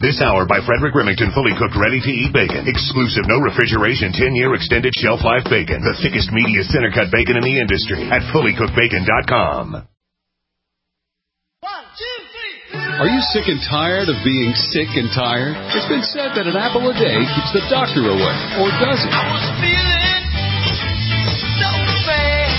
This hour by Frederick Remington, fully cooked, ready-to-eat bacon. Exclusive, no refrigeration, 10-year extended shelf life bacon. The thickest, meatiest, center-cut bacon in the industry at fullycookedbacon.com. 1, 2, 3. Are you sick and tired of being sick and tired? It's been said that an apple a day keeps the doctor away. Or does it? I was feeling so bad.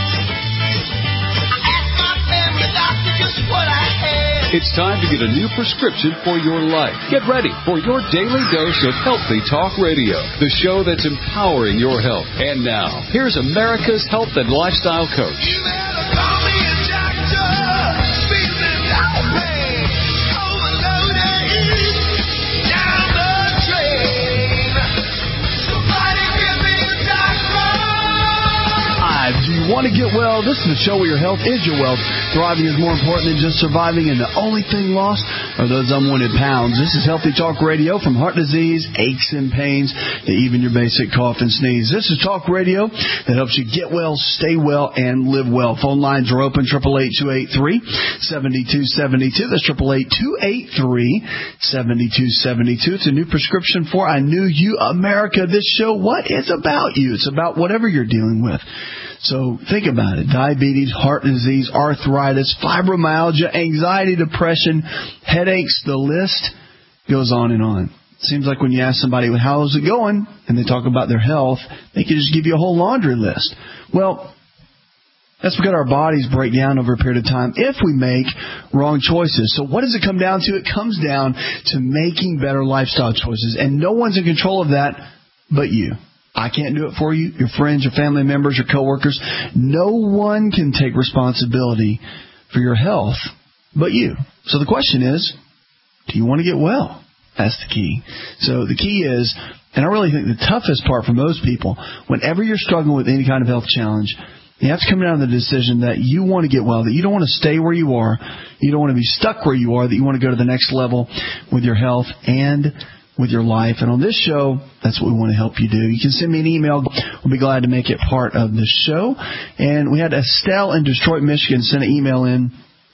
I asked my family doctor just what I had. It's time to get a new prescription for your life. Get ready for your daily dose of Healthy Talk Radio, the show that's empowering your health. And now, here's America's health and lifestyle coach. You better call me a doctor. Feeling lonely, overloaded, down the drain. Somebody give me a doctor. Do you want to get well? This is the show where your health is your wealth. Thriving is more important than just surviving, and the only thing lost are those unwanted pounds. This is Healthy Talk Radio, from heart disease, aches and pains, to even your basic cough and sneeze. This is Talk Radio that helps you get well, stay well, and live well. Phone lines are open, 888-283-7272. That's 888-283-7272. It's a new prescription for I Knew You America. This show, what is about you? It's about whatever you're dealing with. So think about it. Diabetes, heart disease, arthritis, fibromyalgia, anxiety, depression, headaches, the list goes on and on. It seems like when you ask somebody, well, how's it going, and they talk about their health, they can just give you a whole laundry list. Well, that's because our bodies break down over a period of time if we make wrong choices. So what does it come down to? It comes down to making better lifestyle choices. And no one's in control of that but you. I can't do it for you, your friends, your family members, your coworkers. No one can take responsibility for your health but you. So the question is, do you want to get well? That's the key. So the key is, and I really think the toughest part for most people, whenever you're struggling with any kind of health challenge, you have to come down to the decision that you want to get well, that you don't want to stay where you are, you don't want to be stuck where you are, that you want to go to the next level with your health and with your life. And on this show, that's what we want to help you do. You can send me an email. We'll be glad to make it part of the show. And we had Estelle in Detroit, Michigan send an email in.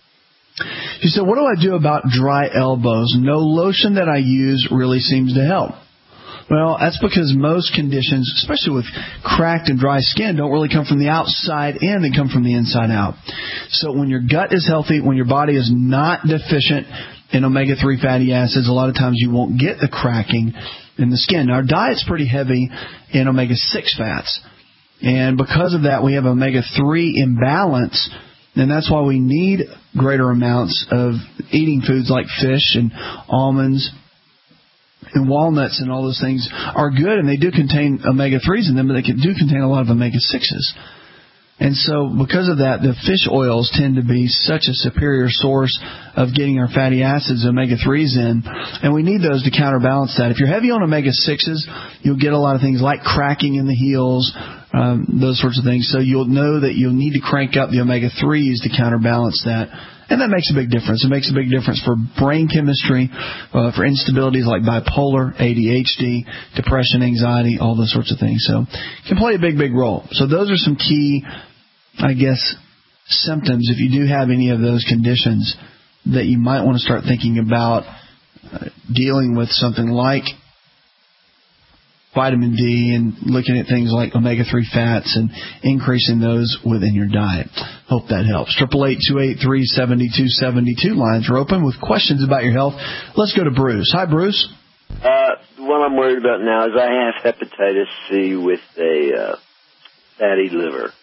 She said, what do I do about dry elbows? No lotion that I use really seems to help. Well, that's because most conditions, especially with cracked and dry skin, don't really come from the outside in. They come from the inside out. So when your gut is healthy, when your body is not deficient in omega-3 fatty acids, a lot of times you won't get the cracking in the skin. Now, our diet's pretty heavy in omega-6 fats. And because of that, we have omega-3 imbalance. And that's why we need greater amounts of eating foods like fish and almonds and walnuts, and all those things are good, and they do contain omega-3s in them, but they do contain a lot of omega-6s. And so because of that, the fish oils tend to be such a superior source of getting our fatty acids, omega-3s in, and we need those to counterbalance that. If you're heavy on omega-6s, you'll get a lot of things like cracking in the heels, those sorts of things. So you'll know that you'll need to crank up the omega-3s to counterbalance that. And that makes a big difference. It makes a big difference for brain chemistry, for instabilities like bipolar, ADHD, depression, anxiety, all those sorts of things. So it can play a big, big role. So those are some key, I guess, symptoms, if you do have any of those conditions, that you might want to start thinking about dealing with something like vitamin D and looking at things like omega-3 fats and increasing those within your diet. Hope that helps. 888-283-7272. Lines are open with questions about your health. Let's go to Bruce. Hi, Bruce. What I'm worried about now is I have hepatitis C with a fatty liver.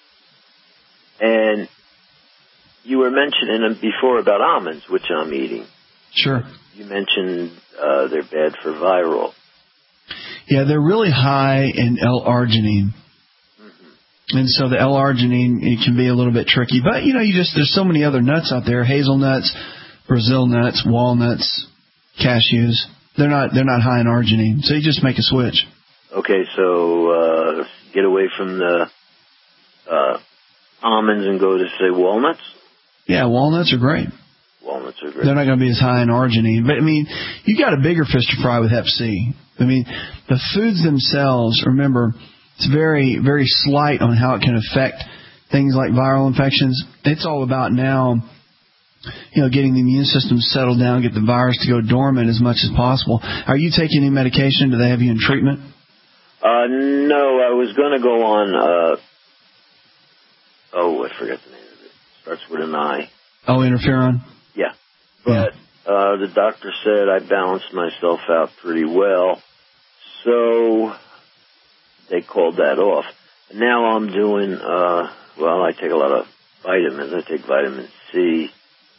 And you were mentioning before about almonds, which I'm eating. Sure. You mentioned they're bad for viral. Yeah, they're really high in L-arginine. Mm-hmm. And so the L-arginine, it can be a little bit tricky. But, there's so many other nuts out there, hazelnuts, Brazil nuts, walnuts, cashews. They're not high in arginine. So you just make a switch. Okay, so get away from the almonds and go to, say, walnuts? Yeah, walnuts are great. Walnuts are great. They're not going to be as high in arginine. But, you got a bigger fish to fry with Hep C. The foods themselves, remember, it's very, very slight on how it can affect things like viral infections. It's all about now getting the immune system settled down, get the virus to go dormant as much as possible. Are you taking any medication? Do they have you in treatment? No, I was going to go on, I forgot the name of it. Starts with an I. Oh, interferon? Yeah. But the doctor said I balanced myself out pretty well, so they called that off. And now I'm doing, I take a lot of vitamins. I take vitamin C,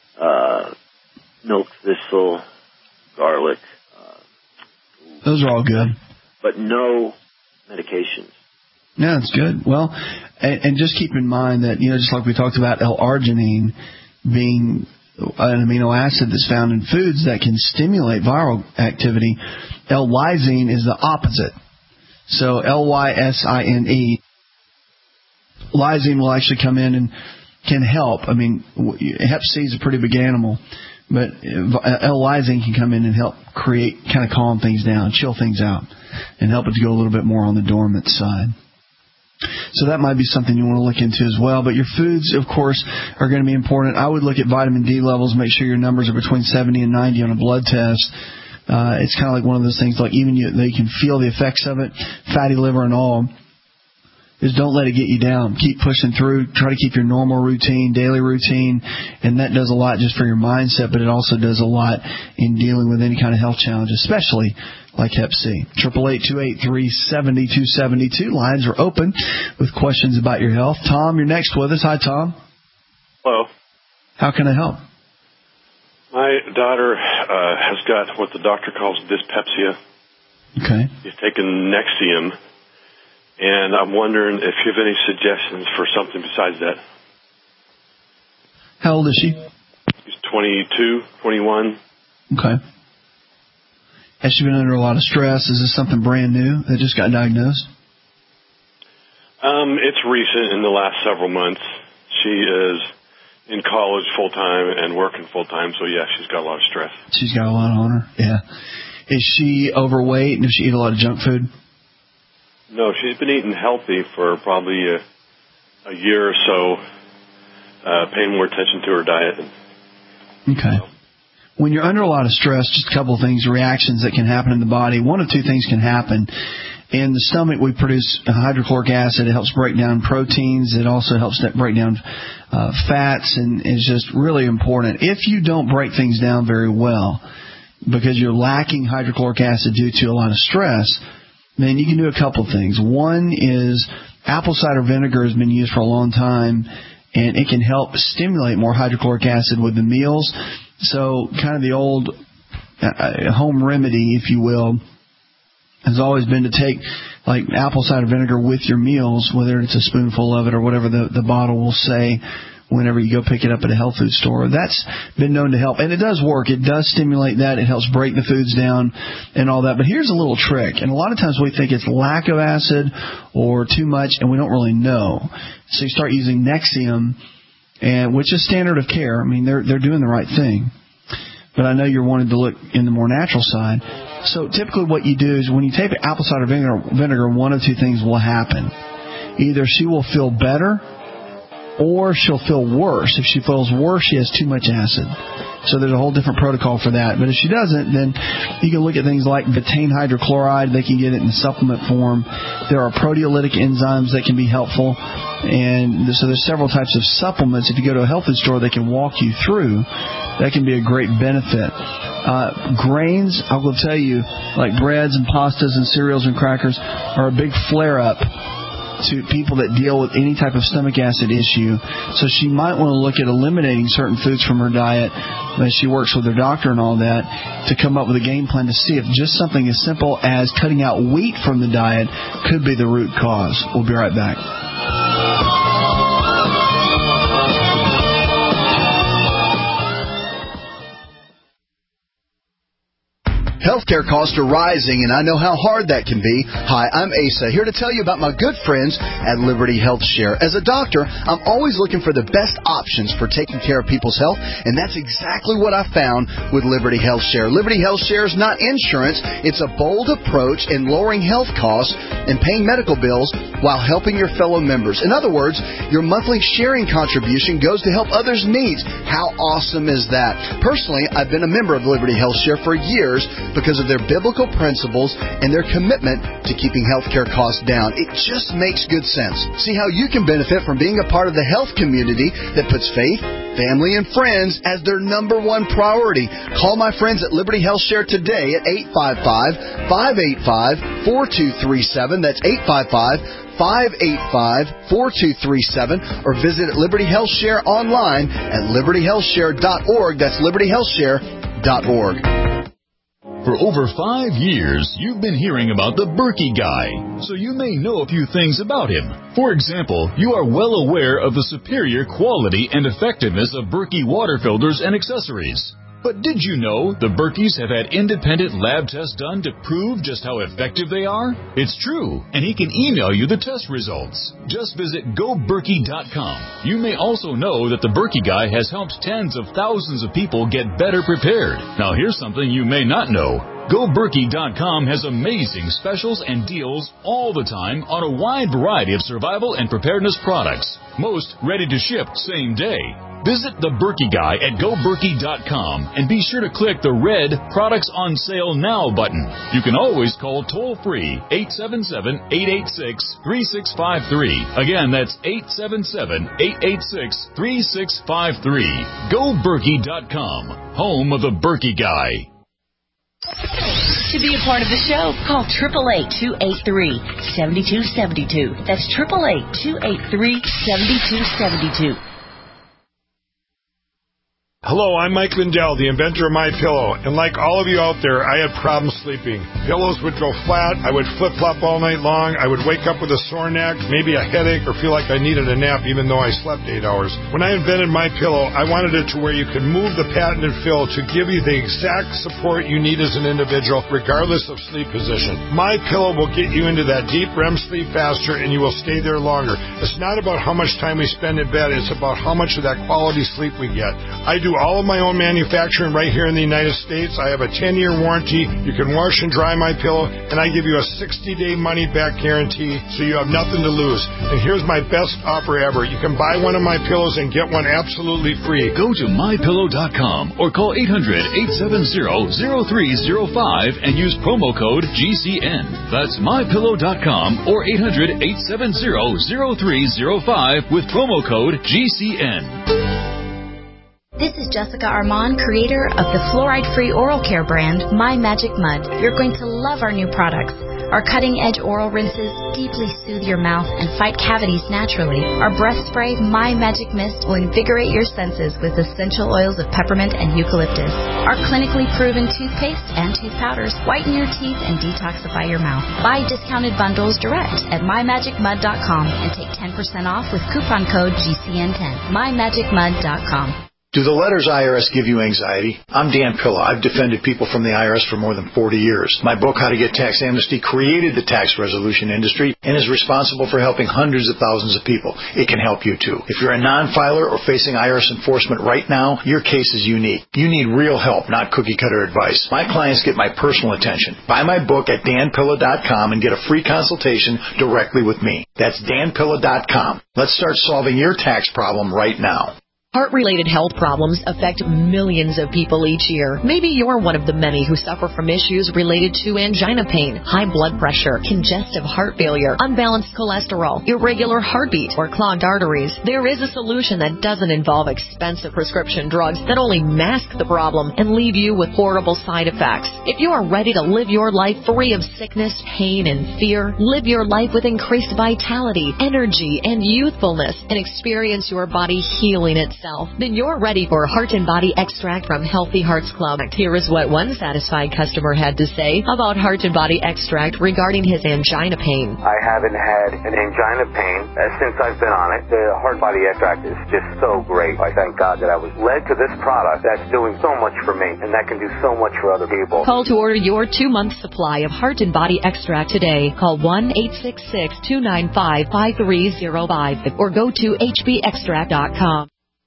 milk thistle, garlic. Those are all good. But no medications. Yeah, that's good. Well, and just keep in mind that, just like we talked about L-arginine being an amino acid that's found in foods that can stimulate viral activity, L-lysine is the opposite. So L-Y-S-I-N-E, lysine will actually come in and can help. I mean, Hep C is a pretty big animal, but L-lysine can come in and help kind of calm things down, chill things out, and help it to go a little bit more on the dormant side. So that might be something you want to look into as well. But your foods, of course, are going to be important. I would look at vitamin D levels, make sure your numbers are between 70 and 90 on a blood test. It's kind of like one of those things, like even they can feel the effects of it, fatty liver and all. Is don't let it get you down. Keep pushing through. Try to keep your normal routine, daily routine, and that does a lot just for your mindset, but it also does a lot in dealing with any kind of health challenge, especially like Hep C. 888-283-7272. Lines are open with questions about your health. Tom, you're next with us. Hi, Tom. Hello. How can I help? My daughter has got what the doctor calls dyspepsia. Okay. She's taken Nexium. And I'm wondering if you have any suggestions for something besides that. How old is she? She's 22, 21. Okay. Has she been under a lot of stress? Is this something brand new that just got diagnosed? It's recent, in the last several months. She is in college full-time and working full-time, so yeah, she's got a lot of stress. She's got a lot on her, yeah. Is she overweight and does she eat a lot of junk food? No, she's been eating healthy for probably a year or so, paying more attention to her diet. Okay. When you're under a lot of stress, just a couple of things, reactions that can happen in the body. One of two things can happen. In the stomach, we produce hydrochloric acid. It helps break down proteins. It also helps break down fats, and is just really important. If you don't break things down very well because you're lacking hydrochloric acid due to a lot of stress, then you can do a couple of things. One is apple cider vinegar has been used for a long time, and it can help stimulate more hydrochloric acid with the meals. So kind of the old home remedy, if you will, has always been to take like apple cider vinegar with your meals, whether it's a spoonful of it or whatever the bottle will say whenever you go pick it up at a health food store. That's been known to help. And it does work. It does stimulate that. It helps break the foods down and all that. But here's a little trick. And a lot of times we think it's lack of acid or too much, and we don't really know. So you start using Nexium, which is standard of care. I mean, they're doing the right thing. But I know you're wanting to look in the more natural side. So typically what you do is when you take apple cider vinegar, one of two things will happen. Either she will feel better, or she'll feel worse. If she feels worse, she has too much acid. So there's a whole different protocol for that. But if she doesn't, then you can look at things like betaine hydrochloride. They can get it in supplement form. There are proteolytic enzymes that can be helpful. And so there's several types of supplements. If you go to a health food store, they can walk you through. That can be a great benefit. Grains, I will tell you, like breads and pastas and cereals and crackers, are a big flare-up to people that deal with any type of stomach acid issue. So she might want to look at eliminating certain foods from her diet as she works with her doctor and all that to come up with a game plan to see if just something as simple as cutting out wheat from the diet could be the root cause. We'll be right back. Healthcare costs are rising, and I know how hard that can be. Hi, I'm Asa, here to tell you about my good friends at Liberty Health Share. As a doctor, I'm always looking for the best options for taking care of people's health, and that's exactly what I found with Liberty Health Share. Liberty Health Share is not insurance. It's a bold approach in lowering health costs and paying medical bills while helping your fellow members. In other words, your monthly sharing contribution goes to help others' needs. How awesome is that? Personally, I've been a member of Liberty Health Share for years because of their biblical principles and their commitment to keeping healthcare costs down. It just makes good sense. See how you can benefit from being a part of the health community that puts faith, family, and friends as their number one priority. Call my friends at Liberty Health Share today at 855-585-4237. That's 855-585-4237, or visit Liberty Health Share online at libertyhealthshare.org. That's libertyhealthshare.org. For over 5 years, you've been hearing about the Berkey Guy, so you may know a few things about him. For example, you are well aware of the superior quality and effectiveness of Berkey water filters and accessories. But did you know the Berkeys have had independent lab tests done to prove just how effective they are? It's true, and he can email you the test results. Just visit GoBerkey.com. You may also know that the Berkey Guy has helped tens of thousands of people get better prepared. Now here's something you may not know. GoBerkey.com has amazing specials and deals all the time on a wide variety of survival and preparedness products. Most ready to ship same day. Visit the Berkey Guy at GoBerkey.com and be sure to click the red Products on Sale Now button. You can always call toll-free 877-886-3653. Again, that's 877-886-3653. GoBerkey.com, home of the Berkey Guy. To be a part of the show, call 888-283-7272. That's 888-283-7272. Hello, I'm Mike Lindell, the inventor of MyPillow, and like all of you out there, I had problems sleeping. Pillows would go flat, I would flip-flop all night long, I would wake up with a sore neck, maybe a headache, or feel like I needed a nap even though I slept 8 hours. When I invented MyPillow, I wanted it to where you could move the patented fill to give you the exact support you need as an individual, regardless of sleep position. MyPillow will get you into that deep REM sleep faster, and you will stay there longer. It's not about how much time we spend in bed, it's about how much of that quality sleep we get. I do all of my own manufacturing right here in the United States. I have a 10-year warranty. You can wash and dry my pillow, and I give you a 60-day money-back guarantee, so you have nothing to lose. And here's my best offer ever. You can buy one of my pillows and get one absolutely free. Go to MyPillow.com or call 800-870-0305 and use promo code GCN. That's MyPillow.com or 800-870-0305 with promo code GCN. This is Jessica Armand, creator of the fluoride-free oral care brand, My Magic Mud. You're going to love our new products. Our cutting-edge oral rinses deeply soothe your mouth and fight cavities naturally. Our breath spray, My Magic Mist, will invigorate your senses with essential oils of peppermint and eucalyptus. Our clinically proven toothpaste and tooth powders whiten your teeth and detoxify your mouth. Buy discounted bundles direct at MyMagicMud.com and take 10% off with coupon code GCN10. MyMagicMud.com. Do the letters IRS give you anxiety? I'm Dan Pilla. I've defended people from the IRS for more than 40 years. My book, How to Get Tax Amnesty, created the tax resolution industry and is responsible for helping hundreds of thousands of people. It can help you, too. If you're a non-filer or facing IRS enforcement right now, your case is unique. You need real help, not cookie-cutter advice. My clients get my personal attention. Buy my book at danpilla.com and get a free consultation directly with me. That's danpilla.com. Let's start solving your tax problem right now. Heart-related health problems affect millions of people each year. Maybe you're one of the many who suffer from issues related to angina pain, high blood pressure, congestive heart failure, unbalanced cholesterol, irregular heartbeat, or clogged arteries. There is a solution that doesn't involve expensive prescription drugs that only mask the problem and leave you with horrible side effects. If you are ready to live your life free of sickness, pain, and fear, live your life with increased vitality, energy, and youthfulness, and experience your body healing itself, yourself? Then you're ready for Heart and Body Extract from Healthy Hearts Club. Here is what one satisfied customer had to say about Heart and Body Extract regarding his angina pain. I haven't had an angina pain since I've been on it. The Heart Body Extract is just so great. I thank God that I was led to this product that's doing so much for me, and that can do so much for other people. Call to order your 2-month supply of Heart and Body Extract today. Call 1-866-295-5305 or go to hbextract.com.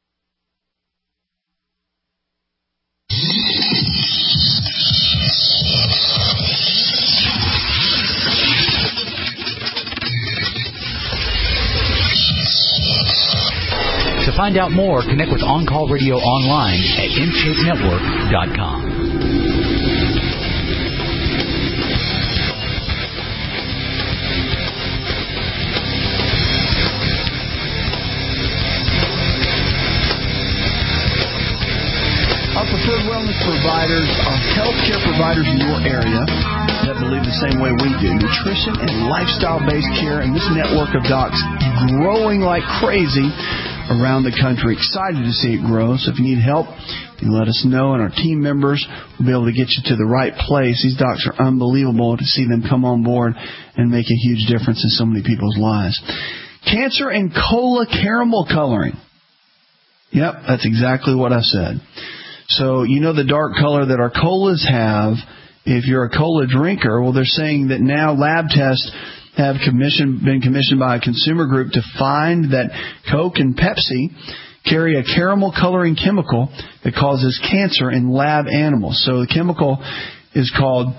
To find out more, connect with On Call Radio online at InShapeNetwork.com. Our preferred wellness providers are healthcare providers in your area that believe the same way we do. Nutrition and lifestyle-based care, and this network of docs growing like crazy around the country. Excited to see it grow. So if you need help, you let us know, and our team members will be able to get you to the right place. These docs are unbelievable to see them come on board and make a huge difference in so many people's lives. Cancer and cola caramel coloring. Yep, that's exactly what I said. So you know the dark color that our colas have. If you're a cola drinker, well, they're saying that now lab tests have been commissioned by a consumer group to find that Coke and Pepsi carry a caramel coloring chemical that causes cancer in lab animals. So the chemical is called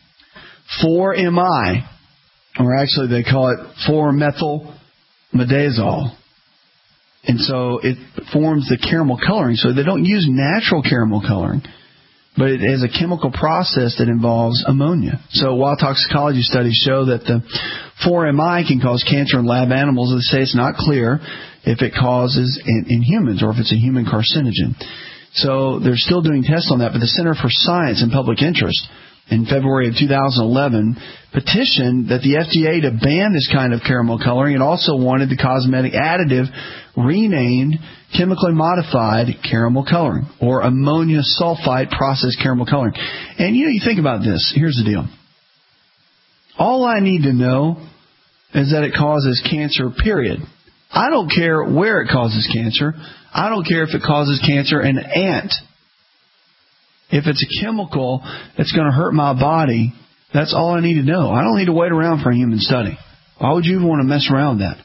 4-MI, or actually they call it 4-methylmidazole. And so it forms the caramel coloring. So they don't use natural caramel coloring, but it is a chemical process that involves ammonia. So while toxicology studies show that the 4-MI can cause cancer in lab animals, they say it's not clear if it causes in humans or if it's a human carcinogen. So they're still doing tests on that, but the Center for Science and Public Interest in February of 2011 petitioned that the FDA to ban this kind of caramel coloring. It also wanted the cosmetic additive renamed chemically modified caramel coloring, or ammonia sulfite processed caramel coloring. And you think about this. Here's the deal. All I need to know is that it causes cancer, period. I don't care where it causes cancer. I don't care if it causes cancer in an ant. If it's a chemical that's going to hurt my body, that's all I need to know. I don't need to wait around for a human study. Why would you even want to mess around with that?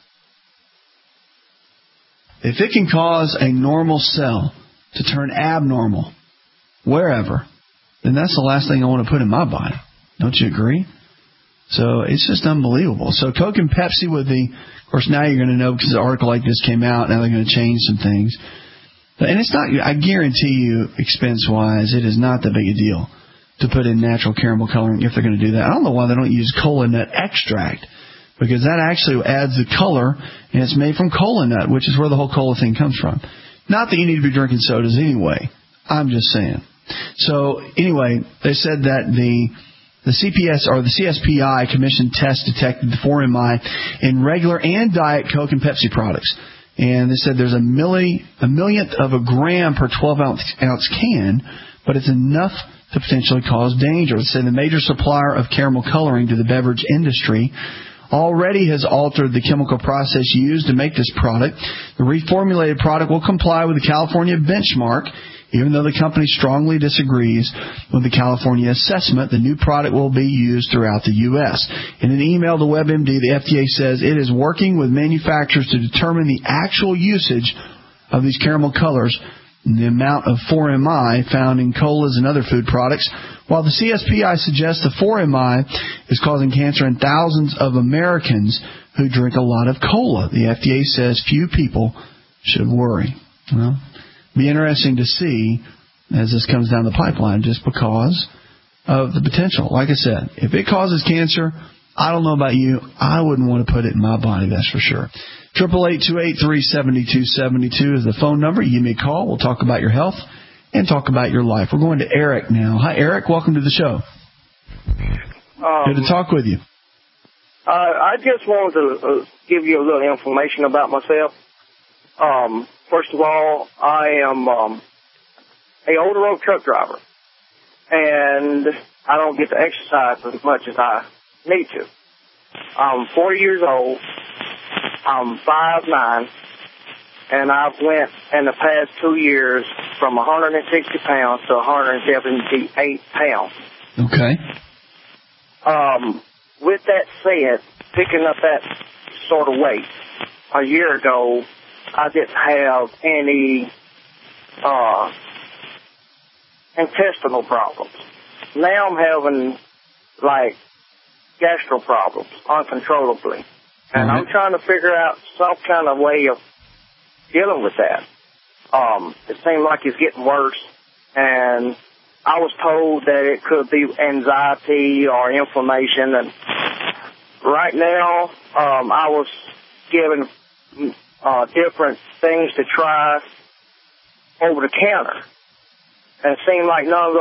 If it can cause a normal cell to turn abnormal wherever, then that's the last thing I want to put in my body. Don't you agree? So it's just unbelievable. So Coke and Pepsi of course now you're going to know because an article like this came out, now they're going to change some things. And it's not, I guarantee you, expense-wise, it is not that big a deal to put in natural caramel coloring if they're going to do that. I don't know why they don't use cola nut extract, because that actually adds the color, and it's made from cola nut, which is where the whole cola thing comes from. Not that you need to be drinking sodas anyway. I'm just saying. So, anyway, they said that the CPS or the CSPI commissioned test detected the 4-MI in regular and diet Coke and Pepsi products. And they said there's a millionth of a gram per 12-ounce can, but it's enough to potentially cause danger. They say the major supplier of caramel coloring to the beverage industry already has altered the chemical process used to make this product. The reformulated product will comply with the California benchmark, even though the company strongly disagrees with the California assessment. The new product will be used throughout the U.S. In an email to WebMD, the FDA says it is working with manufacturers to determine the actual usage of these caramel colors and the amount of 4-MI found in colas and other food products. While the CSPI suggests the 4-MI is causing cancer in thousands of Americans who drink a lot of cola, the FDA says few people should worry. Well, be interesting to see as this comes down the pipeline, just because of the potential. Like I said, if it causes cancer, I don't know about you, I wouldn't want to put it in my body, that's for sure. 888-283-7272 is the phone number. You give me a call. We'll talk about your health and talk about your life. We're going to Eric now. Hi, Eric. Welcome to the show. Good to talk with you. I just wanted to give you a little information about myself. First of all, I am a over-the-road truck driver, and I don't get to exercise as much as I need to. I'm 40 years old. I'm 5'9", and I've went in the past 2 years from 160 pounds to 178 pounds. Okay. With that said, picking up that sort of weight, a year ago, I didn't have any intestinal problems. Now I'm having, like, gastro problems uncontrollably. And I'm trying to figure out some kind of way of dealing with that. It seems like it's getting worse, and I was told that it could be anxiety or inflammation. And right now, I was given different things to try over the counter, and it seemed like none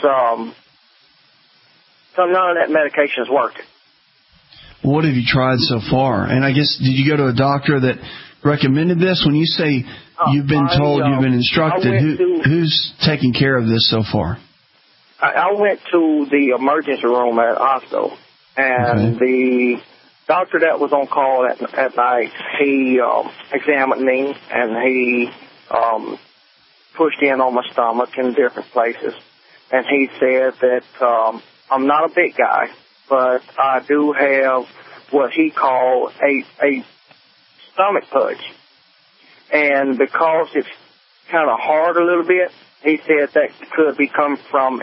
of that medication is working. What have you tried so far? And I guess, did you go to a doctor that recommended this? When you say you've been told, you've been instructed, who's taking care of this so far? I went to the emergency room at the hospital, and the doctor that was on call at night, he examined me, and he pushed in on my stomach in different places. And he said that I'm not a big guy, but I do have what he called a stomach pudge. And because it's kind of hard a little bit, he said that could be coming from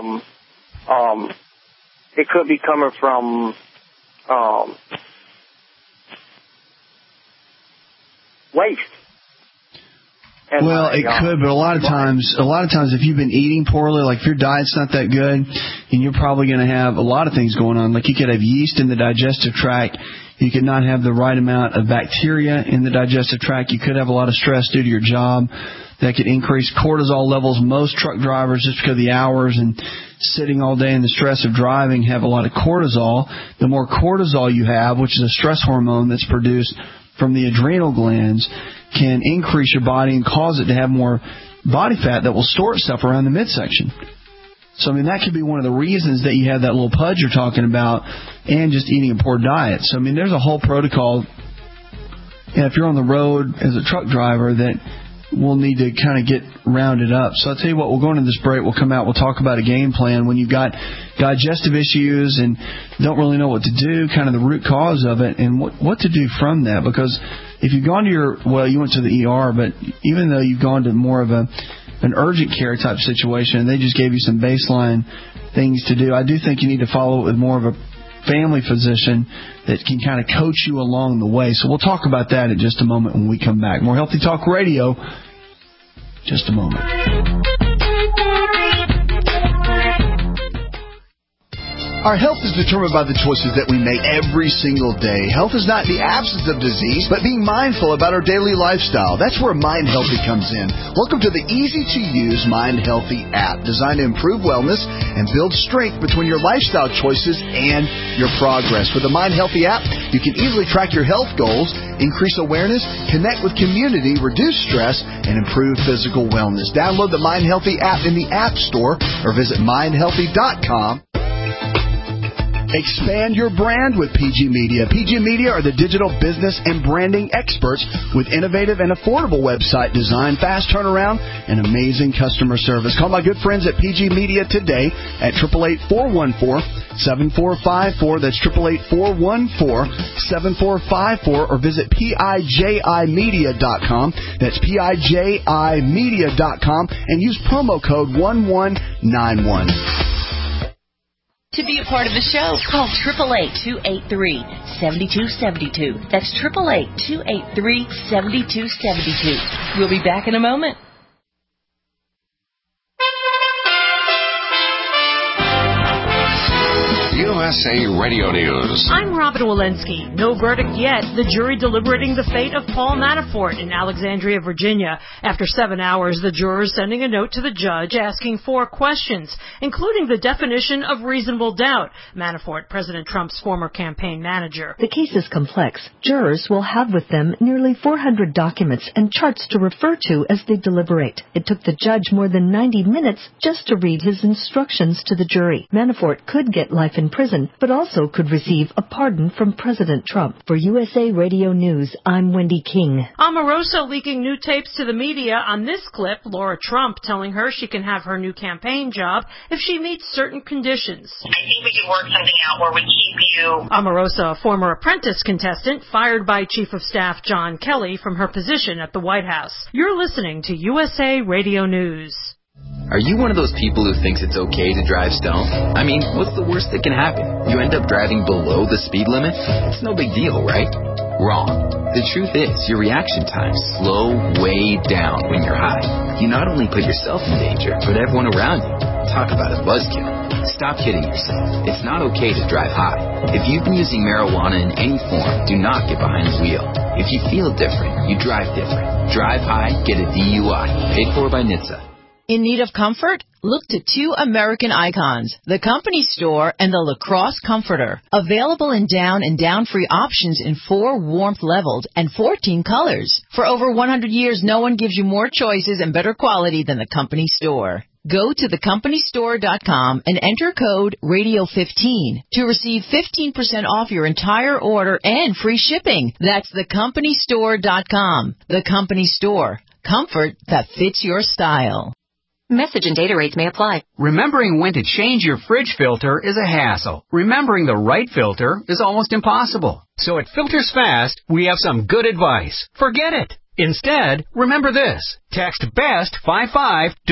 waste. And well, it could, but a lot of times, if you've been eating poorly, like if your diet's not that good, and you're probably going to have a lot of things going on. Like you could have yeast in the digestive tract. You could not have the right amount of bacteria in the digestive tract. You could have a lot of stress due to your job. That could increase cortisol levels. Most truck drivers, just because of the hours and sitting all day and the stress of driving, have a lot of cortisol. The more cortisol you have, which is a stress hormone that's produced from the adrenal glands, can increase your body and cause it to have more body fat that will store itself around the midsection. So, I mean, that could be one of the reasons that you have that little pudge you're talking about, and just eating a poor diet. So, I mean, there's a whole protocol. And if you're on the road as a truck driver, that we'll need to kind of get rounded up. So I'll tell you what, we'll go into this break. We'll come out. We'll talk about a game plan when you've got digestive issues and don't really know what to do, kind of the root cause of it, and what to do from that. Because if you've gone to you went to the ER, but even though you've gone to more of an urgent care type situation, and they just gave you some baseline things to do, I do think you need to follow it with more of a family physician that can kind of coach you along the way. So we'll talk about that in just a moment when we come back. More Healthy Talk Radio, just a moment. Our health is determined by the choices that we make every single day. Health is not the absence of disease, but being mindful about our daily lifestyle. That's where Mind Healthy comes in. Welcome to the easy-to-use Mind Healthy app, designed to improve wellness and build strength between your lifestyle choices and your progress. With the Mind Healthy app, you can easily track your health goals, increase awareness, connect with community, reduce stress, and improve physical wellness. Download the Mind Healthy app in the App Store or visit mindhealthy.com. Expand your brand with PG Media. PG Media are the digital business and branding experts with innovative and affordable website design, fast turnaround, and amazing customer service. Call my good friends at PG Media today at 888-414-7454. That's 888-414-7454, or visit PIJImedia.com. That's PIJImedia.com, and use promo code 1191. To be a part of the show, call 888-283-7272. That's 888-283-7272. We'll be back in a moment. You USA Radio News. I'm Robin Walensky. No verdict yet. The jury deliberating the fate of Paul Manafort in Alexandria, Virginia. After 7 hours, the jurors sending a note to the judge asking 4 questions, including the definition of reasonable doubt. Manafort, President Trump's former campaign manager. The case is complex. Jurors will have with them nearly 400 documents and charts to refer to as they deliberate. It took the judge more than 90 minutes just to read his instructions to the jury. Manafort could get life in prison, but also could receive a pardon from President Trump. For USA Radio News, I'm Wendy King. Omarosa leaking new tapes to the media. On this clip, Laura Trump telling her she can have her new campaign job if she meets certain conditions. I think we can work something out where we keep you. Omarosa, a former Apprentice contestant, fired by Chief of Staff John Kelly from her position at the White House. You're listening to USA Radio News. Are you one of those people who thinks it's okay to drive stoned? I mean, what's the worst that can happen? You end up driving below the speed limit? It's no big deal, right? Wrong. The truth is, your reaction times slow way down when you're high. You not only put yourself in danger, but everyone around you. Talk about a buzzkill. Stop kidding yourself. It's not okay to drive high. If you've been using marijuana in any form, do not get behind the wheel. If you feel different, you drive different. Drive high, get a DUI. Paid for by NHTSA. In need of comfort? Look to 2 American icons, the Company Store and the Lacrosse Comforter. Available in down and down-free options in 4 warmth-leveled and 14 colors. For over 100 years, no one gives you more choices and better quality than the Company Store. Go to thecompanystore.com and enter code RADIO15 to receive 15% off your entire order and free shipping. That's thecompanystore.com. The Company Store. Comfort that fits your style. Message and data rates may apply. Remembering when to change your fridge filter is a hassle. Remembering the right filter is almost impossible. So at Filters Fast, we have some good advice. Forget it. Instead, remember this. Text BEST 55 to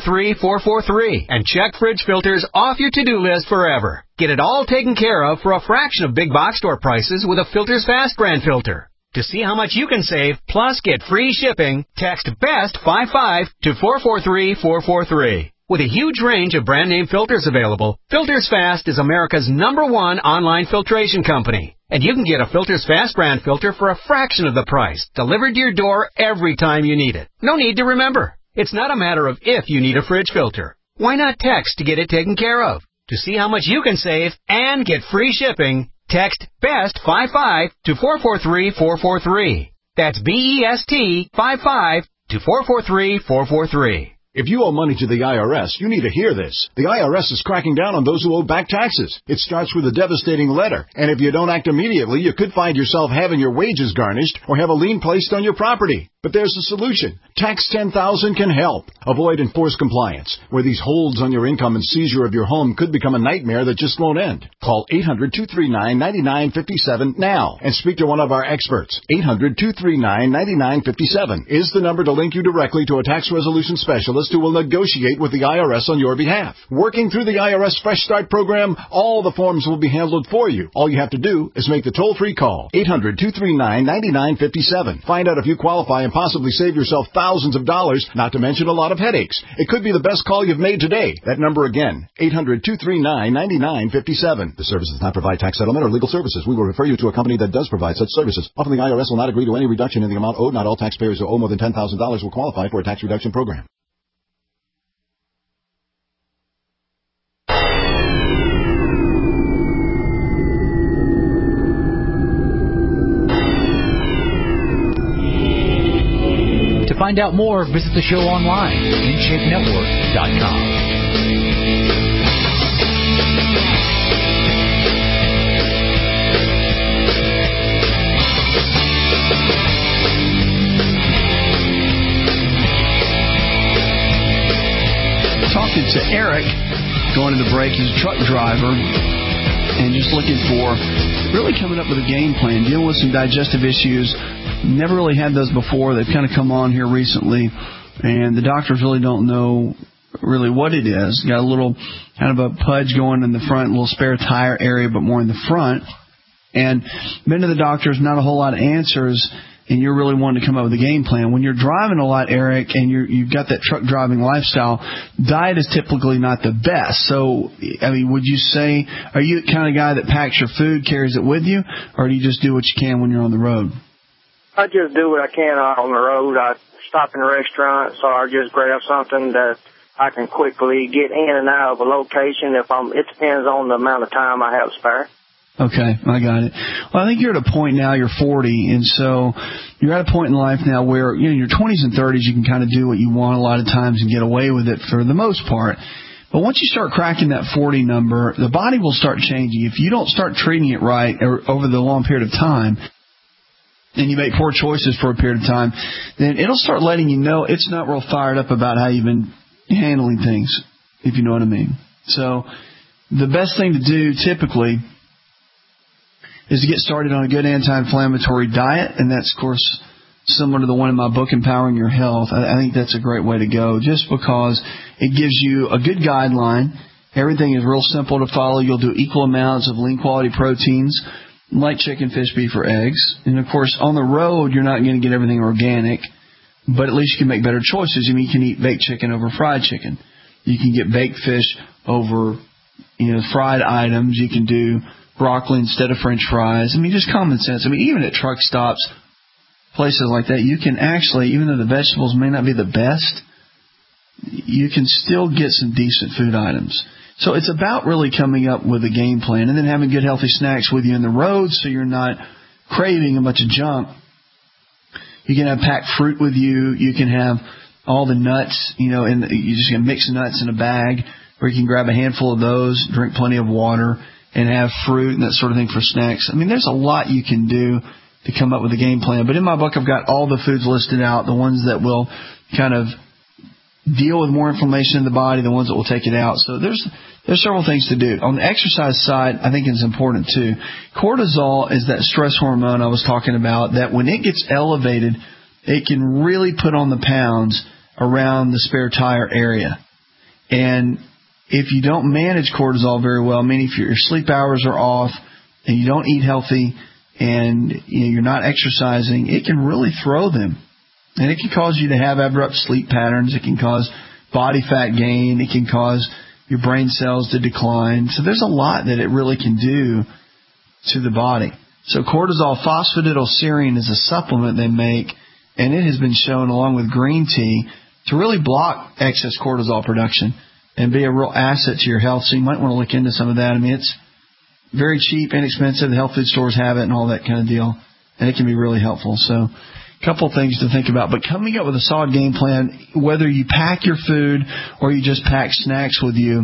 443-443 and check fridge filters off your to-do list forever. Get it all taken care of for a fraction of big box store prices with a Filters Fast brand filter. To see how much you can save, plus get free shipping, text BEST 55 to 443-443. With a huge range of brand name filters available, Filters Fast is America's #1 online filtration company. And you can get a Filters Fast brand filter for a fraction of the price, delivered to your door every time you need it. No need to remember. It's not a matter of if you need a fridge filter. Why not text to get it taken care of? To see how much you can save and get free shipping, text BEST 55 to 443-443. That's BEST 55 to 443-443. If you owe money to the IRS, you need to hear this. The IRS is cracking down on those who owe back taxes. It starts with a devastating letter, and if you don't act immediately, you could find yourself having your wages garnished or have a lien placed on your property. But there's a solution. Tax 10,000 can help. Avoid enforced compliance, where these holds on your income and seizure of your home could become a nightmare that just won't end. Call 800-239-9957 now and speak to one of our experts. 800-239-9957 is the number to link you directly to a tax resolution specialist who will negotiate with the IRS on your behalf. Working through the IRS Fresh Start program, all the forms will be handled for you. All you have to do is make the toll-free call. 800-239-9957. Find out if you qualify and possibly save yourself thousands of dollars, not to mention a lot of headaches. It could be the best call you've made today. That number again, 800-239-9957. The service does not provide tax settlement or legal services. We will refer you to a company that does provide such services. Often the IRS will not agree to any reduction in the amount owed. Not all taxpayers who owe more than $10,000 will qualify for a tax reduction program. To find out more, visit the show online, InShapeNetwork.com. Talking to Eric, going to the break. He's a truck driver and just looking for, really coming up with a game plan, dealing with some digestive issues. Never really had those before. They've kind of come on here recently, and the doctors really don't know really what it is. Got a little kind of a pudge going in the front, a little spare tire area, but more in the front. And been to the doctors, not a whole lot of answers. and you're really wanting to come up with a game plan. When you're driving a lot, Eric, and you've got that truck driving lifestyle, diet is typically not the best. So, I mean, would you say, are you the kind of guy that packs your food, carries it with you, or do you just do what you can when you're on the road? I just do what I can on the road. I stop in a restaurant, so I just grab something that I can quickly get in and out of a location. It depends on the amount of time I have spare. Okay, I got it. Well, I think you're at a point now, you're 40, and so you're at a point in life now where, in your 20s and 30s, you can kind of do what you want a lot of times and get away with it for the most part. But once you start cracking that 40 number, the body will start changing. If you don't start treating it right over the long period of time, and you make poor choices for a period of time, then it'll start letting you know it's not real fired up about how you've been handling things, if you know what I mean. So the best thing to do typically is to get started on a good anti-inflammatory diet, and that's, of course, similar to the one in my book, Empowering Your Health. I think that's a great way to go, just because it gives you a good guideline. Everything is real simple to follow. You'll do equal amounts of lean quality proteins, like chicken, fish, beef, or eggs. And, of course, on the road, you're not going to get everything organic, but at least you can make better choices. I mean, you can eat baked chicken over fried chicken. You can get baked fish over, fried items. You can do broccoli instead of French fries. I mean, just common sense. I mean, even at truck stops, places like that, you can actually, even though the vegetables may not be the best, you can still get some decent food items. So it's about really coming up with a game plan and then having good healthy snacks with you on the road so you're not craving a bunch of junk. You can have packed fruit with you. You can have all the nuts, and you just can mix nuts in a bag, or you can grab a handful of those, drink plenty of water, and have fruit and that sort of thing for snacks. I mean, there's a lot you can do to come up with a game plan. But in my book, I've got all the foods listed out, the ones that will kind of deal with more inflammation in the body, the ones that will take it out. So there's several things to do. On the exercise side, I think it's important too. Cortisol is that stress hormone I was talking about, that when it gets elevated, it can really put on the pounds around the spare tire area. And if you don't manage cortisol very well, I mean, if your sleep hours are off and you don't eat healthy and you're not exercising, it can really throw them. And it can cause you to have abrupt sleep patterns. It can cause body fat gain. It can cause your brain cells to decline. So there's a lot that it really can do to the body. So cortisol phosphatidylserine is a supplement they make, and it has been shown, along with green tea, to really block excess cortisol production and be a real asset to your health. So you might want to look into some of that. I mean, it's very cheap, inexpensive. The health food stores have it and all that kind of deal, and it can be really helpful. So a couple things to think about. But coming up with a solid game plan, whether you pack your food or you just pack snacks with you,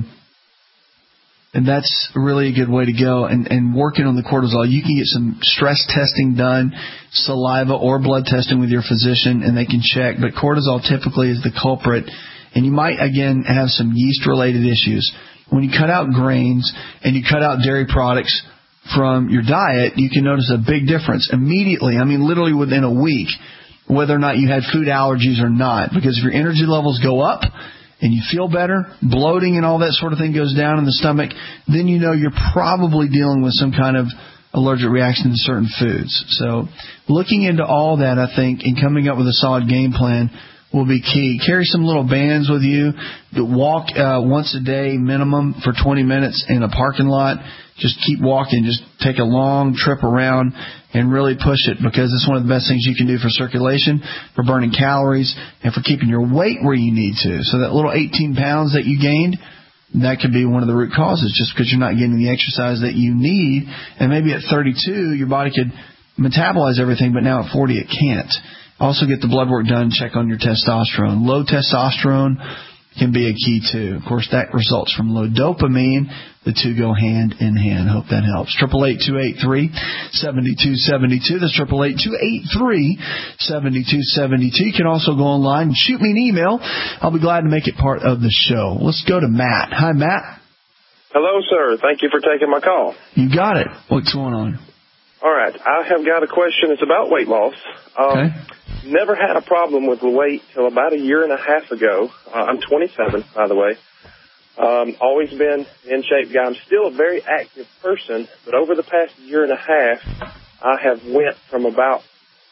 and that's really a good way to go. And working on the cortisol, you can get some stress testing done, saliva or blood testing with your physician, and they can check. But cortisol typically is the culprit. And you might, again, have some yeast-related issues. When you cut out grains and you cut out dairy products from your diet, you can notice a big difference immediately. I mean, literally within a week, whether or not you had food allergies or not. Because if your energy levels go up and you feel better, bloating and all that sort of thing goes down in the stomach, then you know you're probably dealing with some kind of allergic reaction to certain foods. So looking into all that, I think, and coming up with a solid game plan will be key. Carry some little bands with you. Walk once a day minimum for 20 minutes in a parking lot. Just keep walking. Just take a long trip around and really push it, because it's one of the best things you can do for circulation, for burning calories, and for keeping your weight where you need to. So that little 18 pounds that you gained, that could be one of the root causes, just because you're not getting the exercise that you need. And maybe at 32, your body could metabolize everything, but now at 40, it can't. Also get the blood work done, check on your testosterone. Low testosterone can be a key too. Of course, that results from low dopamine. The two go hand in hand. Hope that helps. 888-283-7272. That's 888-283-7272. You can also go online and shoot me an email. I'll be glad to make it part of the show. Let's go to Matt. Hi, Matt. Hello, sir. Thank you for taking my call. You got it. What's going on? All right. I have got a question. It's about weight loss. Okay. Never had a problem with the weight till about a year and a half ago. I'm 27, by the way. Always been in shape guy. I'm still a very active person, but over the past year and a half, I have went from about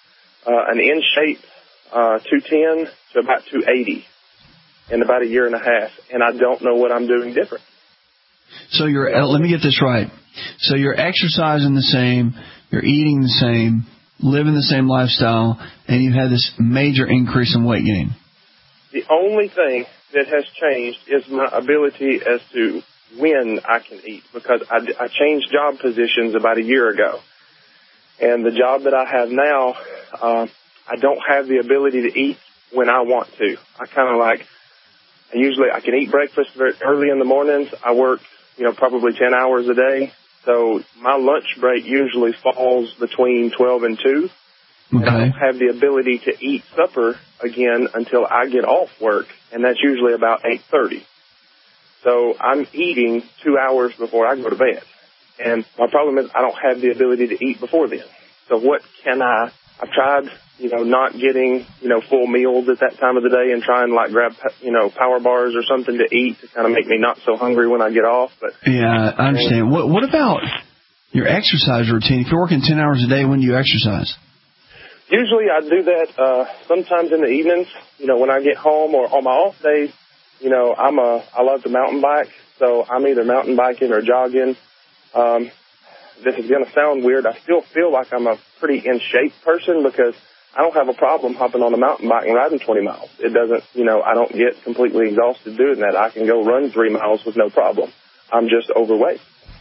an in-shape 210 to about 280 in about a year and a half, and I don't know what I'm doing different. So let me get this right. So you're exercising the same, you're eating the same, living the same lifestyle, and you've had this major increase in weight gain. The only thing that has changed is my ability as to when I can eat, because I changed job positions about a year ago. And the job that I have now, I don't have the ability to eat when I want to. I can eat breakfast very early in the mornings. I work, probably 10 hours a day. So my lunch break usually falls between 12 and 2. Okay. And I don't have the ability to eat supper again until I get off work, and that's usually about 8:30. So I'm eating 2 hours before I go to bed. And my problem is I don't have the ability to eat before then. So what can I've tried, not getting, full meals at that time of the day and trying to grab, power bars or something to eat to kind of make me not so hungry when I get off. But yeah, I understand. What about your exercise routine? If you're working 10 hours a day, when do you exercise? Usually I do that sometimes in the evenings, when I get home, or on my off days. I love to mountain bike, so I'm either mountain biking or jogging. This is going to sound weird. I still feel like I'm a pretty in shape person because I don't have a problem hopping on a mountain bike and riding 20 miles. It doesn't, I don't get completely exhausted doing that. I can go run 3 miles with no problem. I'm just overweight.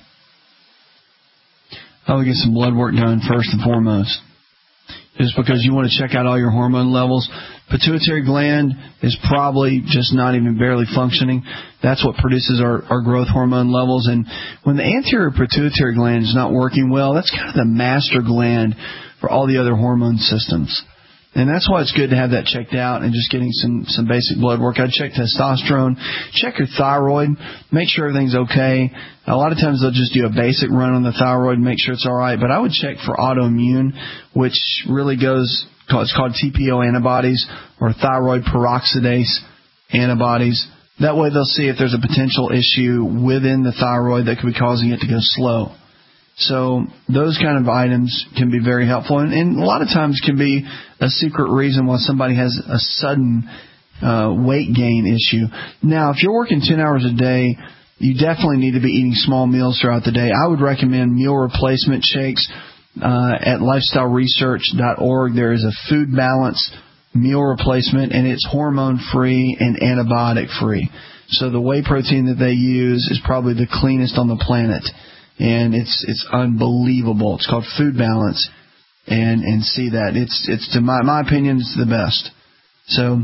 I would get some blood work done first and foremost, just because you want to check out all your hormone levels. Pituitary gland is probably just not even barely functioning. That's what produces our growth hormone levels. And when the anterior pituitary gland is not working well, that's kind of the master gland for all the other hormone systems. And that's why it's good to have that checked out and just getting some basic blood work. I'd check testosterone, check your thyroid, make sure everything's okay. A lot of times they'll just do a basic run on the thyroid and make sure it's all right. But I would check for autoimmune, which really it's called TPO antibodies or thyroid peroxidase antibodies. That way they'll see if there's a potential issue within the thyroid that could be causing it to go slow. So those kind of items can be very helpful, and a lot of times can be a secret reason why somebody has a sudden weight gain issue. Now, if you're working 10 hours a day, you definitely need to be eating small meals throughout the day. I would recommend meal replacement shakes. At lifestyleresearch.org, there is a food balance meal replacement, and it's hormone-free and antibiotic-free. So the whey protein that they use is probably the cleanest on the planet. And it's unbelievable. It's called Food Balance, and see that it's to my opinion, it's the best. So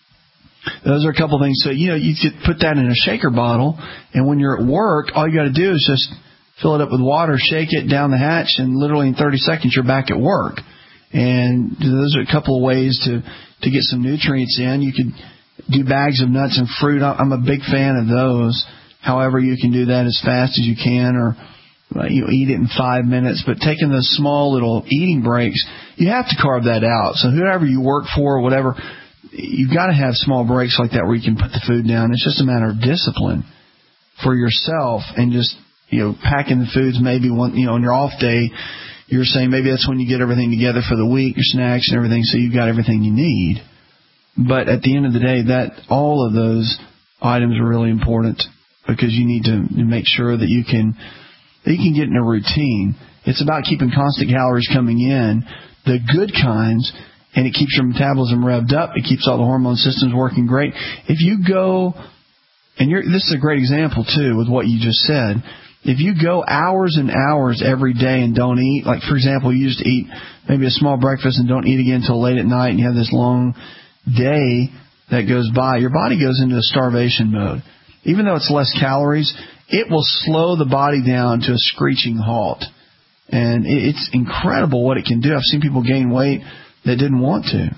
those are a couple things. So you could put that in a shaker bottle, and when you're at work, all you got to do is just fill it up with water, shake it down the hatch, and literally in 30 seconds you're back at work. And those are a couple of ways to get some nutrients in. You could do bags of nuts and fruit. I'm a big fan of those. However, you can do that as fast as you can, or eat it in 5 minutes. But taking those small little eating breaks, you have to carve that out. So whoever you work for or whatever, you've got to have small breaks like that where you can put the food down. It's just a matter of discipline for yourself, and just packing the foods maybe on your off day. You're saying maybe that's when you get everything together for the week, your snacks and everything, so you've got everything you need. But at the end of the day, all of those items are really important, because you need to make sure that you can get in a routine. It's about keeping constant calories coming in, the good kinds, and it keeps your metabolism revved up. It keeps all the hormone systems working great. If you go, and this is a great example too with what you just said, if you go hours and hours every day and don't eat, like for example, you used to eat maybe a small breakfast and don't eat again until late at night, and you have this long day that goes by, your body goes into a starvation mode. Even though it's less calories, it will slow the body down to a screeching halt. And it's incredible what it can do. I've seen people gain weight that didn't want to.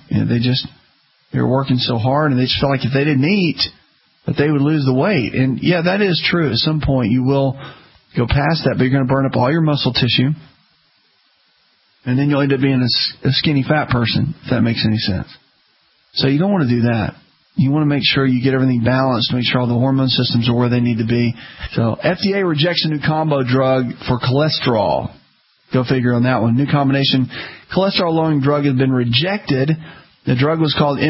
They were working so hard, and they just felt like if they didn't eat, that they would lose the weight. And yeah, that is true. At some point, you will go past that, but you're going to burn up all your muscle tissue. And then you'll end up being a skinny fat person, if that makes any sense. So you don't want to do that. You want to make sure you get everything balanced, make sure all the hormone systems are where they need to be. So FDA rejects a new combo drug for cholesterol. Go figure on that one. New combination cholesterol-lowering drug has been rejected. The drug was called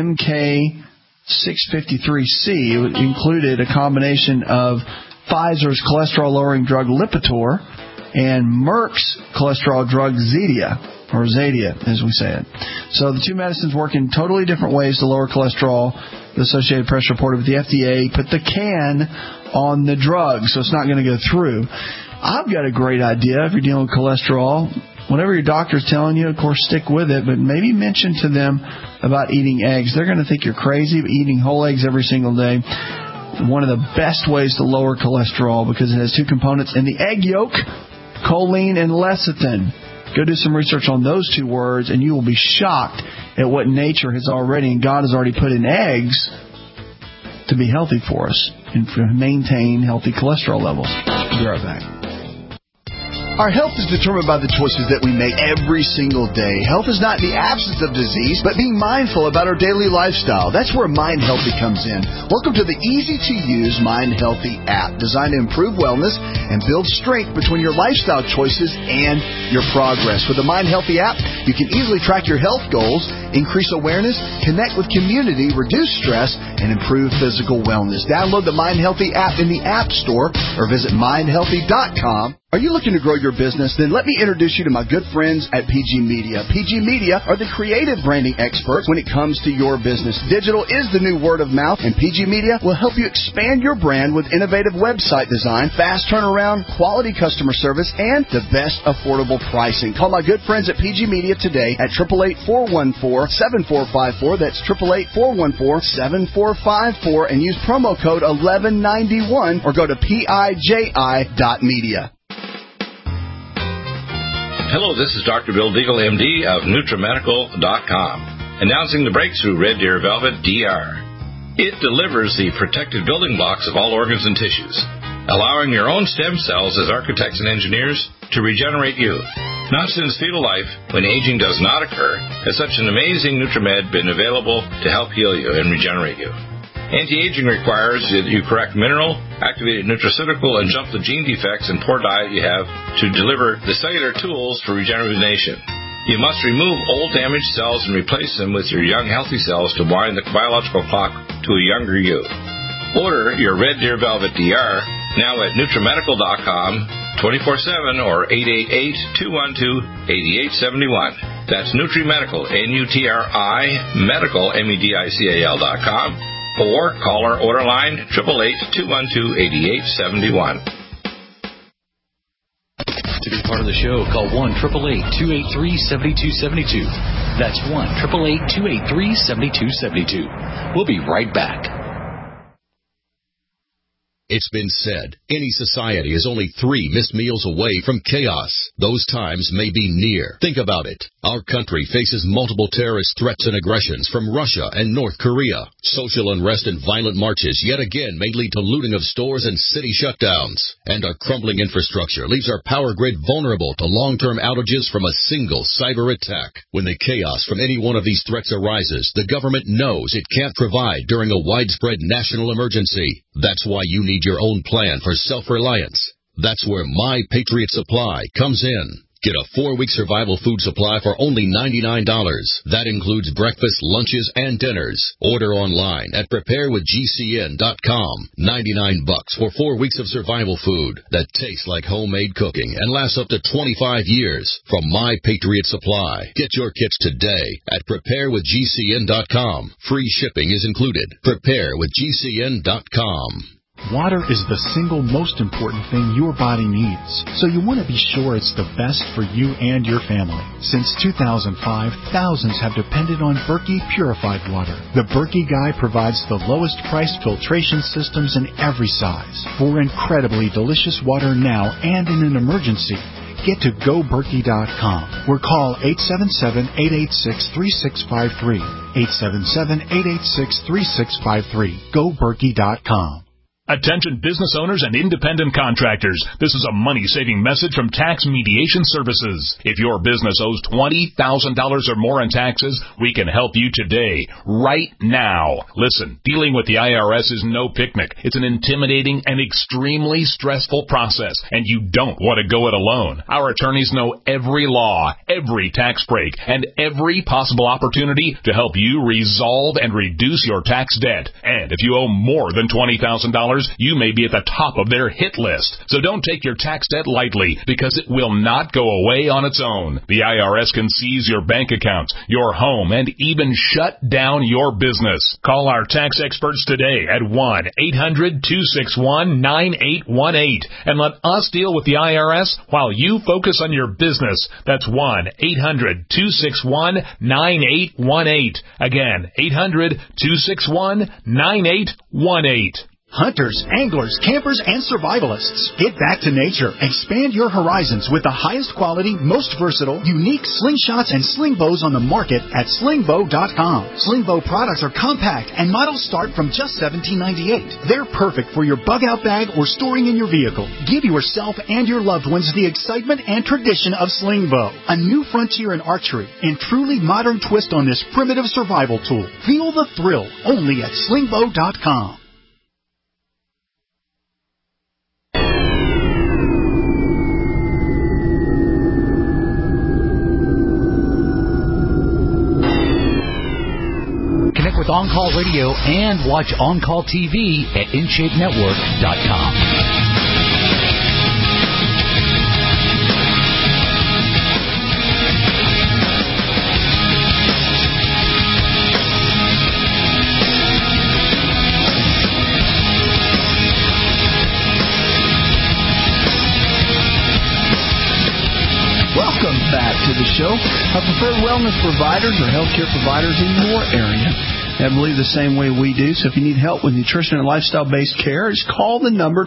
MK653C. It included a combination of Pfizer's cholesterol-lowering drug Lipitor and Merck's cholesterol drug Zetia, or Zadia, as we say it. So the two medicines work in totally different ways to lower cholesterol. The Associated Press reported with the FDA put the can on the drug, so it's not going to go through. I've got a great idea if you're dealing with cholesterol. Whatever your doctor's telling you, of course, stick with it, but maybe mention to them about eating eggs. They're going to think you're crazy, but eating whole eggs every single day, one of the best ways to lower cholesterol because it has two components in the egg yolk, choline and lecithin. Go do some research on those two words, and you will be shocked at what nature has already and God has already put in eggs to be healthy for us and to maintain healthy cholesterol levels. Be right back. Our health is determined by the choices that we make every single day. Health is not the absence of disease, but being mindful about our daily lifestyle. That's where Mind Healthy comes in. Welcome to the easy-to-use Mind Healthy app, designed to improve wellness and build strength between your lifestyle choices and your progress. With the Mind Healthy app, you can easily track your health goals, increase awareness, connect with community, reduce stress, and improve physical wellness. Download the Mind Healthy app in the App Store or visit mindhealthy.com. Are you looking to grow your business? Then let me introduce you to my good friends at PG Media. PG Media are the creative branding experts when it comes to your business. Digital is the new word of mouth, and PG Media will help you expand your brand with innovative website design, fast turnaround, quality customer service, and the best affordable pricing. Call my good friends at PG Media today at 888-414-7454. That's 888-414-7454, and use promo code 1191 or go to PIJI.media. Hello, this is Dr. Bill Deagle, MD of NutriMedical.com, announcing the breakthrough Red Deer Velvet DR. It delivers the protected building blocks of all organs and tissues, allowing your own stem cells as architects and engineers to regenerate you. Not since fetal life, when aging does not occur, has such an amazing NutriMed been available to help heal you and regenerate you. Anti-aging requires that you correct mineral, activated nutraceutical, and jump the gene defects and poor diet you have to deliver the cellular tools for regeneration. You must remove old damaged cells and replace them with your young healthy cells to wind the biological clock to a younger you. Order your Red Deer Velvet DR now at NutriMedical.com 24/7 or 888-212-8871. That's NutriMedical, N-U-T-R-I, Medical, M-E-D-I-C-A-L.com. Or call our order line 888-212-8871. To be part of the show, call 1-888-283-7272. That's 1-888-283-7272. We'll be right back. It's been said, any society is only 3 missed meals away from chaos. Those times may be near. Think about it. Our country faces multiple terrorist threats and aggressions from Russia and North Korea. Social unrest and violent marches yet again may lead to looting of stores and city shutdowns. And our crumbling infrastructure leaves our power grid vulnerable to long-term outages from a single cyber attack. When the chaos from any one of these threats arises, the government knows it can't provide during a widespread national emergency. That's why you need your own plan for self-reliance. That's where My Patriot Supply comes in. Get a 4-week survival food supply for only $99. That includes breakfast, lunches, and dinners. Order online at preparewithgcn.com. $99 for 4 weeks of survival food that tastes like homemade cooking and lasts up to 25 years from My Patriot Supply. Get your kits today at preparewithgcn.com. Free shipping is included. Preparewithgcn.com. Water is the single most important thing your body needs, so you want to be sure it's the best for you and your family. Since 2005, thousands have depended on Berkey purified water. The Berkey Guy provides the lowest priced filtration systems in every size. For incredibly delicious water now and in an emergency, get to GoBerkey.com or call 877-886-3653. 877-886-3653. GoBerkey.com. Attention business owners and independent contractors. This is a money-saving message from Tax Mediation Services. If your business owes $20,000 or more in taxes, we can help you today, right now. Listen, dealing with the IRS is no picnic. It's an intimidating and extremely stressful process, and you don't want to go it alone. Our attorneys know every law, every tax break, and every possible opportunity to help you resolve and reduce your tax debt. And if you owe more than $20,000, you may be at the top of their hit list. So don't take your tax debt lightly, because it will not go away on its own. The IRS can seize your bank accounts, your home, and even shut down your business. Call our tax experts today at 1-800-261-9818 and let us deal with the IRS while you focus on your business. That's 1-800-261-9818. Again, 800-261-9818. Hunters, anglers, campers, and survivalists, get back to nature. Expand your horizons with the highest quality, most versatile, unique slingshots and sling bows on the market at slingbow.com. Slingbow products are compact and models start from just $17.98. They're perfect for your bug-out bag or storing in your vehicle. Give yourself and your loved ones the excitement and tradition of Slingbow, a new frontier in archery and truly modern twist on this primitive survival tool. Feel the thrill only at slingbow.com. Connect with On Call Radio and watch On Call TV at InShapeNetwork.com. Welcome back to the show. Our preferred wellness providers or healthcare providers in your area that believe the same way we do. So if you need help with nutrition and lifestyle-based care, just call the number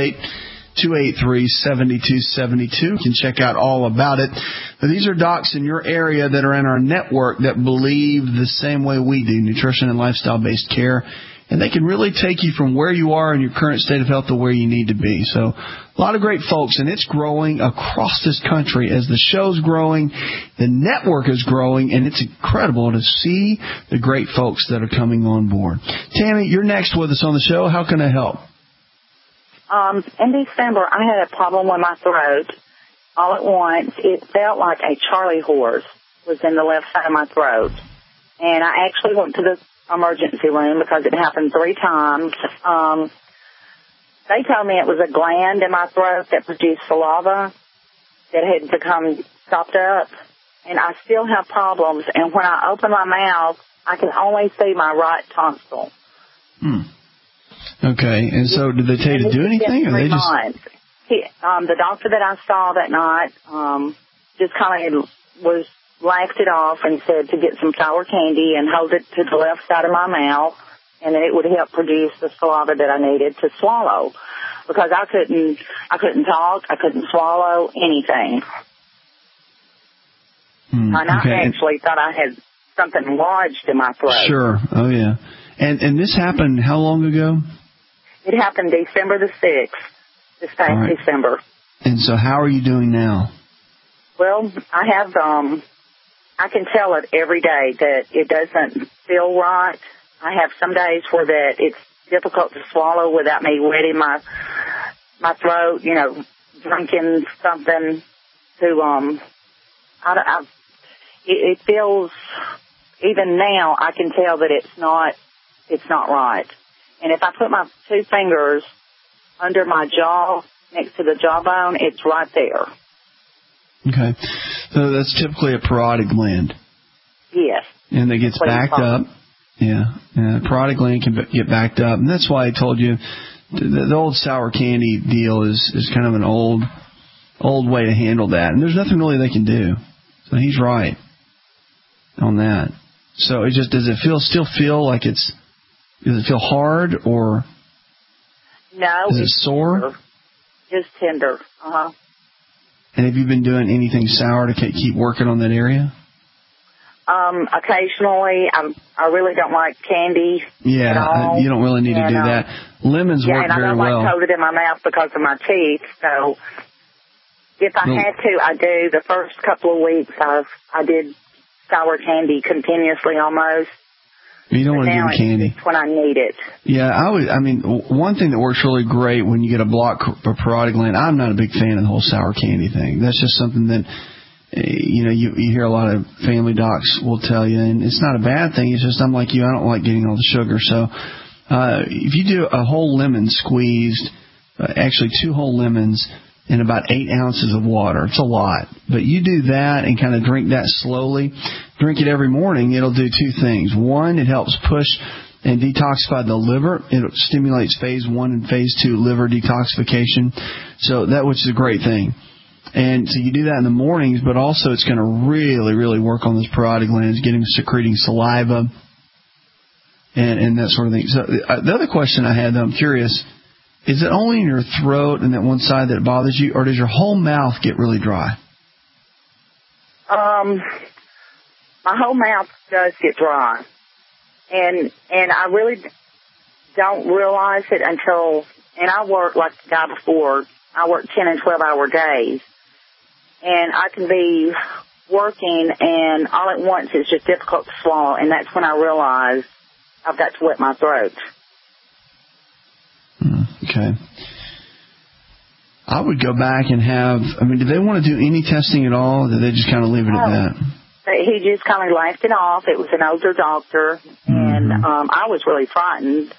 888-283-7272. You can check out all about it. But these are docs in your area that are in our network that believe the same way we do, nutrition and lifestyle-based care. And they can really take you from where you are in your current state of health to where you need to be. So a lot of great folks, and it's growing across this country as the show's growing, the network is growing, and it's incredible to see the great folks that are coming on board. Tammy, you're next with us on the show. How can I help? In December, I had a problem with my throat. All at once, it felt like a Charlie horse was in the left side of my throat. And I actually went to the emergency room because it happened 3 times. They told me it was a gland in my throat that produced saliva that had become stopped up, and I still have problems. And when I open my mouth, I can only see my right tonsil. Okay, and so did they tell you to do anything, or they just? The doctor that I saw that night just kind of laughed it off and said to get some sour candy and hold it to the left side of my mouth, and then it would help produce the saliva that I needed to swallow, because I couldn't talk, I couldn't swallow anything. And I actually thought I had something lodged in my throat. Sure. Oh yeah. And this happened how long ago? It happened December the 6th, this past December. And so how are you doing now? Well, I have I can tell it every day that it doesn't feel right. I have some days where that it's difficult to swallow without me wetting my throat, drinking something to, it feels, even now, I can tell that it's not right. And if I put my 2 fingers under my jaw, next to the jawbone, it's right there. Okay. So that's typically a parotid gland. Yes. And it gets backed up. Yeah. The parotid gland can get backed up. And that's why I told you the old sour candy deal is kind of an old way to handle that. And there's nothing really they can do. So he's right on that. So it just, does it still feel like does it feel hard, or no? Is it sore? Tender. Just tender. Uh-huh. And have you been doing anything sour to keep working on that area? Occasionally, I really don't like candy. Yeah, at all. You don't really need to do that. Lemons work and I very don't well. like coated in my mouth because of my teeth. So if I had to, I do. The first couple of weeks, I did sour candy continuously almost. You don't want to give them candy. It's when I need it. Yeah, one thing that works really great when you get a blocked parotid gland, I'm not a big fan of the whole sour candy thing. That's just something that, you hear a lot of family docs will tell you, and it's not a bad thing. It's just I'm like you, I don't like getting all the sugar. So if you do a whole lemon squeezed, actually 2 whole lemons in about 8 ounces of water, it's a lot. But you do that and kind of drink that slowly. Drink it every morning. It'll do 2 things. One, it helps push and detoxify the liver. It stimulates phase 1 and phase 2 liver detoxification. So which is a great thing. And so you do that in the mornings, but also it's going to really, really work on those parotid glands, getting secreting saliva and that sort of thing. So the other question I had, though, I'm curious, is it only in your throat and that one side that bothers you, or does your whole mouth get really dry? My whole mouth does get dry. And I really don't realize it until, and I work like the guy before, I work 10 and 12-hour days. And I can be working, and all at once it's just difficult to swallow, and that's when I realize I've got to wet my throat. Okay. I would go back and do they want to do any testing at all, or do they just kind of leave it at that? He just kind of laughed it off. It was an older doctor, and I was really frightened.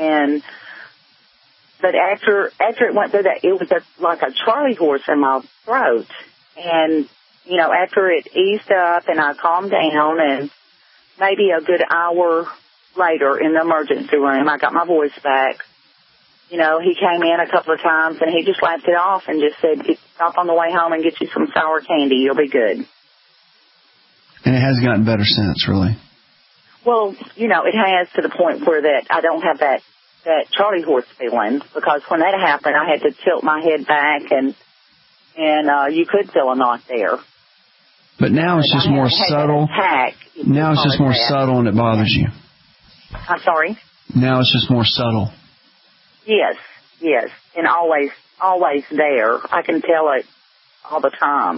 But after it went through that, it was like a Charlie horse in my throat. And, after it eased up and I calmed down, and maybe a good hour later in the emergency room, I got my voice back. He came in a couple of times, and he just laughed it off and just said, stop on the way home and get you some sour candy. You'll be good. And it has gotten better since, really? Well, it has, to the point where that I don't have that Charlie horse feeling, because when that happened, I had to tilt my head back, and you could feel a knot there. But now it's just more subtle. Now it's just more subtle, and it bothers you. I'm sorry? Now it's just more subtle. Yes, and always there. I can tell it all the time.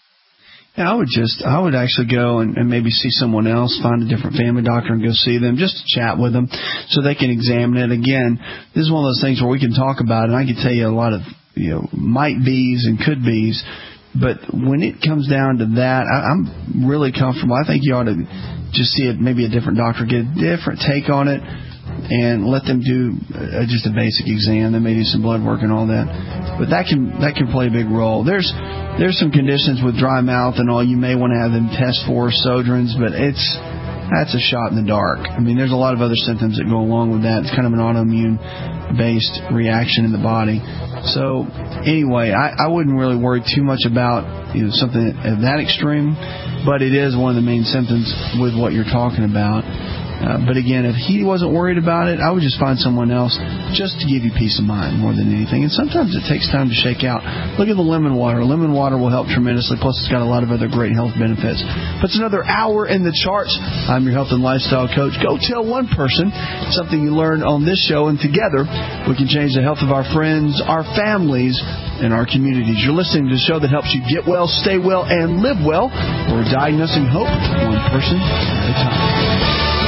Yeah, I would actually go and maybe see someone else, find a different family doctor and go see them, just to chat with them so they can examine it. Again, this is one of those things where we can talk about it, and I can tell you a lot of, might be's and could be's, but when it comes down to that, I'm really comfortable. I think you ought to just see maybe a different doctor, get a different take on it, and let them do just a basic exam. They may do some blood work and all that, but that can play a big role. There's some conditions with dry mouth and all you may want to have them test for, Sjögren's, but that's a shot in the dark. There's a lot of other symptoms that go along with that. It's kind of an autoimmune-based reaction in the body. So anyway, I wouldn't really worry too much about something at that extreme, but it is one of the main symptoms with what you're talking about. But again, if he wasn't worried about it, I would just find someone else just to give you peace of mind more than anything. And sometimes it takes time to shake out. Look at the lemon water. Lemon water will help tremendously. Plus, it's got a lot of other great health benefits. But it's another hour in the charts. I'm your health and lifestyle coach. Go tell one person something you learned on this show, and together we can change the health of our friends, our families, and our communities. You're listening to the show that helps you get well, stay well, and live well. We're diagnosing hope one person at a time.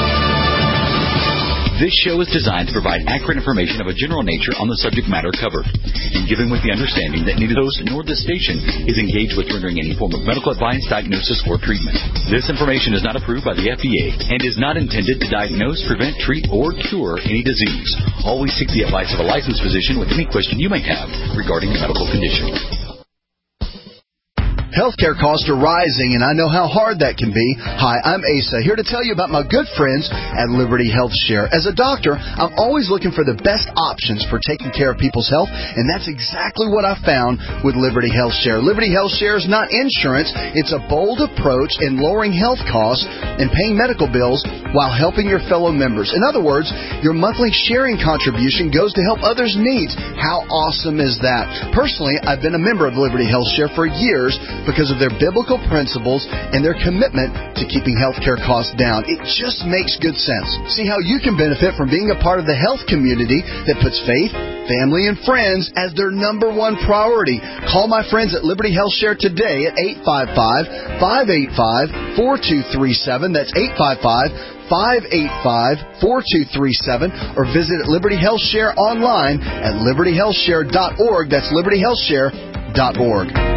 This show is designed to provide accurate information of a general nature on the subject matter covered, and given with the understanding that neither host nor this station is engaged with rendering any form of medical advice, diagnosis, or treatment. This information is not approved by the FDA and is not intended to diagnose, prevent, treat, or cure any disease. Always seek the advice of a licensed physician with any question you may have regarding a medical condition. Healthcare costs are rising, and I know how hard that can be. Hi, I'm Asa, here to tell you about my good friends at Liberty Health Share. As a doctor, I'm always looking for the best options for taking care of people's health, and that's exactly what I found with Liberty Health Share. Liberty Health Share is not insurance. It's a bold approach in lowering health costs and paying medical bills while helping your fellow members. In other words, your monthly sharing contribution goes to help others' needs. How awesome is that? Personally, I've been a member of Liberty Health Share for years, because of their biblical principles and their commitment to keeping healthcare costs down. It just makes good sense. See how you can benefit from being a part of the health community that puts faith, family, and friends as their number one priority. Call my friends at Liberty Health Share today at 855-585-4237. That's 855-585-4237, or visit Liberty Health Share online at libertyhealthshare.org. That's libertyhealthshare.org.